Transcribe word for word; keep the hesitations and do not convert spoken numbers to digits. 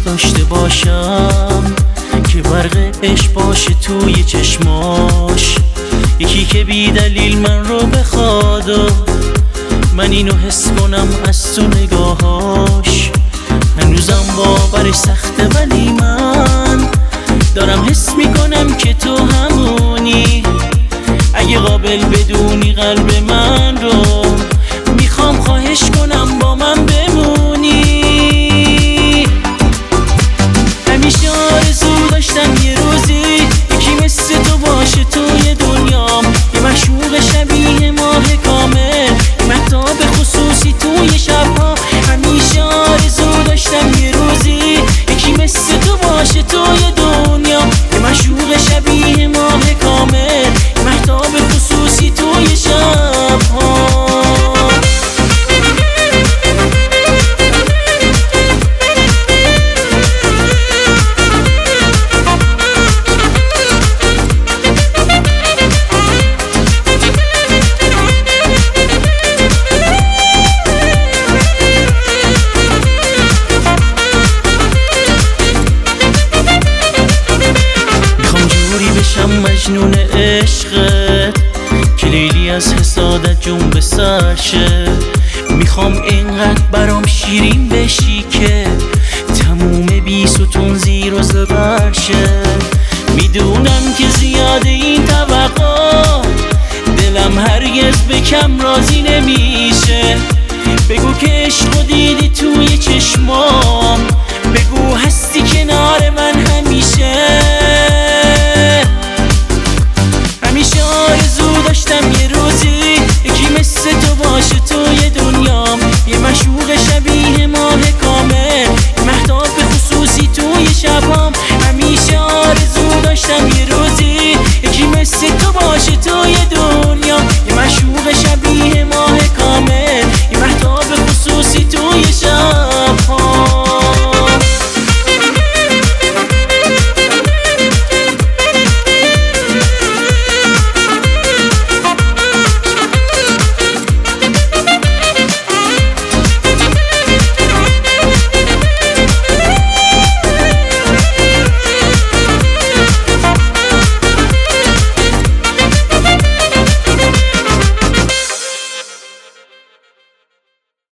داشته باشم که برق عشق باشه توی چشماش، یکی که بی دلیل من رو بخواد و من اینو حس کنم از تو نگاهاش. هنوزم باورش سخته ولی من دارم حس میکنم که تو همونی. اگه قابل بدونی قلب من رو میخوام خواهش کنم با من بمونی. همیشه آرزو داشتم یه روزی یکی مثل تو باشه توی دنیام، یه معشوق شبیه ماه کامل، مهتاب خصوصی توی شبها. همیشه آرزو داشتم یه روزی یکی مثل تو باشه توی دنیام، یه معشوق شبیه ماه کامل، مهتاب خصوصی توی شبها. مجنون عشقت که لیلی از حسادت جون به سرشه، میخوام اینقدر برام شیرین بشی که تموم بی ستون زیر و زبر شه. میدونم که زیاده این توقع، دلم هرگز به کم راضی نمیشه. بگو که عشقو دیدی توی چشمام، بگو هستی کنار من همیشه. همیشه آرزو داشتم یه روزی یکی مثل تو باشه توی دنیام، یه معشوق شبیه ماه کامل، مهتاب خصوصی توی شبام. همیشه آرزو داشتم یه روزی یکی مثل تو باشه توی دنیام، یه معشوق شبیه ماه کامل، یه مهتاب خصوصی توی شبام.